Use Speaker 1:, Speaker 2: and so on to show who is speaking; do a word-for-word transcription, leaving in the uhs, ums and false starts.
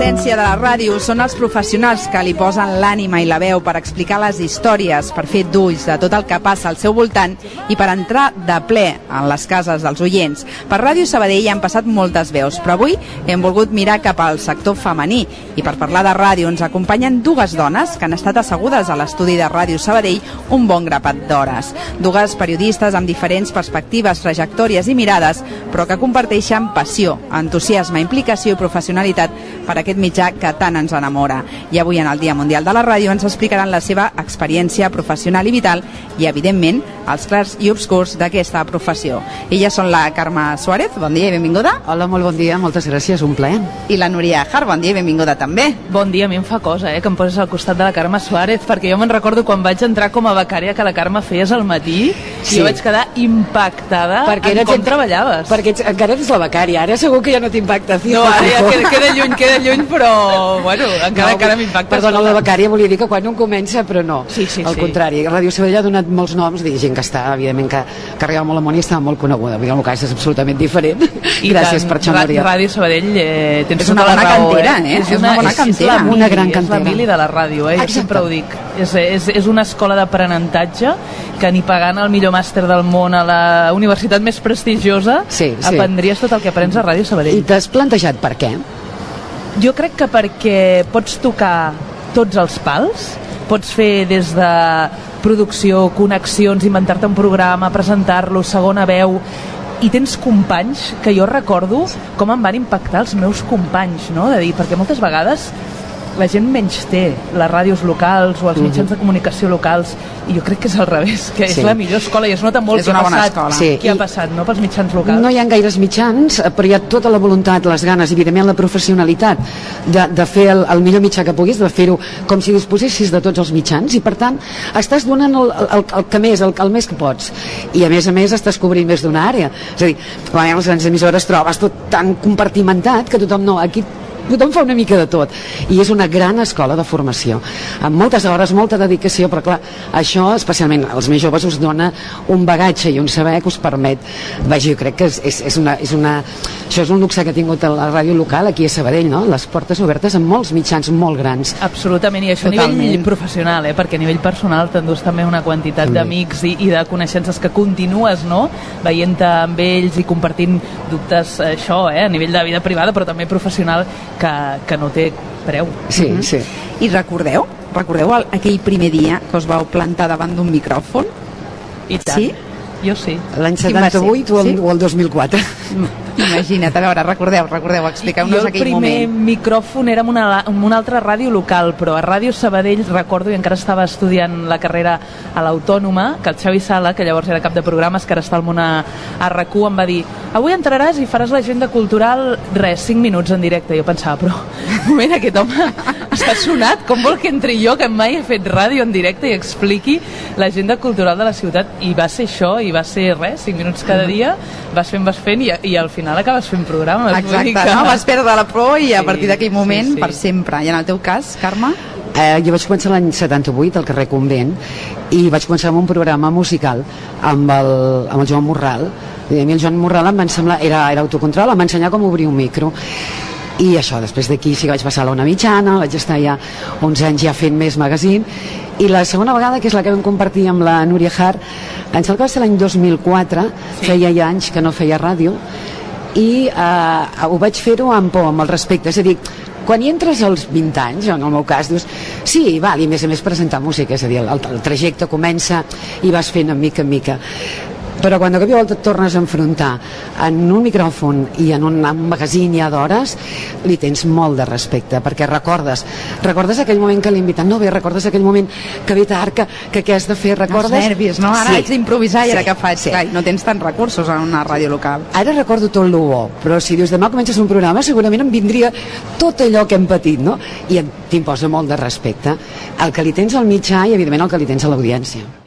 Speaker 1: l'essència de la ràdio són els professionals que li posen l'ànima i la veu per explicar les històries, per fer d'ulls de tot el que passa al seu voltant i per entrar de ple en les cases dels oients. Per Ràdio Sabadell han passat moltes veus, però avui hem volgut mirar cap al sector femení i per parlar de ràdio ens acompanyen dues dones que han estat assegudes a l'estudi de Ràdio Sabadell un bon grapat d'hores. Dues periodistes amb diferents perspectives, trajectòries i mirades, però que comparteixen passió, entusiasme, implicació i professionalitat per aquest mitjà que tant ens enamora. I avui, en el Dia Mundial de la Ràdio, ens explicaran la seva experiència professional i vital i, evidentment, els clars i obscurs d'aquesta professió. Elles són la Carme Suárez, bon dia i benvinguda.
Speaker 2: Hola, molt bon dia, moltes gràcies, un plaer.
Speaker 1: I la Núria Ajar, bon dia i benvinguda també.
Speaker 3: Bon dia, a mi em fa cosa, eh, que em poses al costat de la Carme Suárez, perquè jo me'n recordo quan vaig entrar com a becària que la Carme feies al matí, sí. I jo vaig quedar impactada perquè en com gent... treballaves.
Speaker 2: Perquè ets, encara ets la becària, ara segur que ja no t'impacta.
Speaker 3: No, ara ja queda, queda lluny, queda lluny, però bueno, encara, no, encara m'impacta.
Speaker 2: Perdona, la becària volia dir que quan un comença, però no.
Speaker 3: Sí, sí,
Speaker 2: al
Speaker 3: sí.
Speaker 2: contrari, Ràdio Sabadell ha donat molts noms, de gent que està, evidentment, que, que arribava molt amunt i estava molt coneguda. El meu cas és absolutament diferent.
Speaker 3: I
Speaker 2: gràcies
Speaker 3: tant,
Speaker 2: per això, Núria.
Speaker 3: Ràdio Sabadell eh, tens
Speaker 1: és una
Speaker 3: tota
Speaker 1: bona
Speaker 3: la raó,
Speaker 1: cantera, eh?
Speaker 3: És una,
Speaker 1: és una bona cantera.
Speaker 3: És la mili,
Speaker 2: una gran cantera.
Speaker 3: És la mili de la ràdio, eh? Jo sempre ho dic. És, és, és una escola d'aprenentatge que ni pagant el millor màster del món a la universitat més prestigiosa
Speaker 2: sí, sí.
Speaker 3: aprendries tot el que aprens a Ràdio Sabadell.
Speaker 2: I t'has plantejat per què?
Speaker 3: Jo crec que perquè pots tocar tots els pals, pots fer des de producció, connexions, inventar-te un programa, presentar-lo, segona veu, i tens companys que jo recordo com em van impactar els meus companys, no? De dir, perquè moltes vegades la gent menys té les ràdios locals o els mitjans de comunicació locals, i jo crec que és al revés, que
Speaker 2: sí.
Speaker 3: és la millor escola i es nota molt
Speaker 1: és
Speaker 3: què ha passat,
Speaker 2: sí.
Speaker 3: què ha passat, no?, pels mitjans locals.
Speaker 2: No hi ha gaires mitjans, però hi ha tota la voluntat, les ganes, evidentment la professionalitat de, de fer el, el millor mitjà que puguis, de fer-ho com si disposessis de tots els mitjans, i per tant estàs donant el, el, el que més, el, el més que pots, i a més a més estàs cobrint més d'una àrea. És a dir, quan hi ha les grans emissores trobes tot tan compartimentat que tothom no, aquí tothom fa una mica de tot, i és una gran escola de formació, amb moltes hores, molta dedicació, però clar, això especialment als més joves us dona un bagatge i un saber que us permet, vaja, jo crec que és, és, és, una, és una això és un luxe que ha tingut la ràdio local aquí a Sabadell, no? Les portes obertes amb molts mitjans molt grans.
Speaker 3: Absolutament, i això
Speaker 1: Totalment.
Speaker 3: A nivell professional, eh? Perquè a nivell personal t'endús també una quantitat sí. d'amics i, i de coneixences que continues, no?, veient-te amb ells i compartint dubtes, això, eh? A nivell de vida privada, però també professional, que, que no té preu.
Speaker 2: Sí,
Speaker 1: mm-hmm.
Speaker 2: sí.
Speaker 1: I recordeu? Recordeu el, aquell primer dia que us vau plantar davant d'un micròfon?
Speaker 3: I tant.
Speaker 1: Sí?
Speaker 3: Jo sí.
Speaker 2: L'any setanta-vuit o el, sí? o el dos mil quatre?
Speaker 1: Imagina't, a veure, recordeu, recordeu, expliqueu-nos aquell moment.
Speaker 3: Jo el primer micròfon era en una, en una altra ràdio local, però a Ràdio Sabadell recordo, i encara estava estudiant la carrera a l'Autònoma, que el Xavi Sala, que llavors era cap de programes, que ara està al món a, a R Q, em va dir, avui entraràs i faràs l'agenda cultural, res, cinc minuts en directe. Jo pensava, però, un moment, aquest home està sonat, com vol que entri jo, que mai he fet ràdio en directe i expliqui l'agenda cultural de la ciutat? I va ser això, i va ser res, cinc minuts cada dia, vas fent, vas fent, i, i al final acabes fent programes.
Speaker 1: Exacte,
Speaker 3: que...
Speaker 1: no? Vas perdre la por i a
Speaker 3: sí,
Speaker 1: partir d'aquell moment,
Speaker 3: sí, sí.
Speaker 1: per sempre. I en el teu cas, Carme?
Speaker 2: Eh, jo vaig començar l'any setanta-vuit al carrer Convent i vaig començar amb un programa musical amb el, amb el Joan Morral. I a mi el Joan Morral em va semblar, era, era autocontrol, em va ensenyar com obrir un micro. I això, després d'aquí sí que vaig passar a l'Ona Mitjana, vaig estar ja uns anys ja fent més magazine, i la segona vegada, que és la que vam compartir amb la Núria Ajar, em sembla que va ser l'any dos mil quatre, sí. Feia ja anys que no feia ràdio, i eh, ho vaig fer-ho amb por, amb el respecte, és a dir, quan hi entres als vint anys, en el meu cas, dius, sí, val, i a més a més presentar música, és a dir, el, el trajecte comença i vas fent en mica en mica. Però quan de cop i volta et tornes a enfrontar en un micròfon i en un, un magazine ja d'hores, li tens molt de respecte, perquè recordes recordes aquell moment que l'invitat no ve, recordes aquell moment que ve tard, que, que què has de fer, recordes...
Speaker 1: Els nervis, no? Ara
Speaker 2: sí.
Speaker 1: haig d'improvisar i
Speaker 2: sí.
Speaker 1: ara què faig?
Speaker 2: Sí.
Speaker 1: Clar, no tens tants recursos en una ràdio local.
Speaker 2: Ara recordo tot lo bo, però si dius demà comences un programa segurament em vindria tot allò que hem patit, no? I t'imposa molt de respecte el que li tens al mitjà i evidentment el que li tens a l'audiència.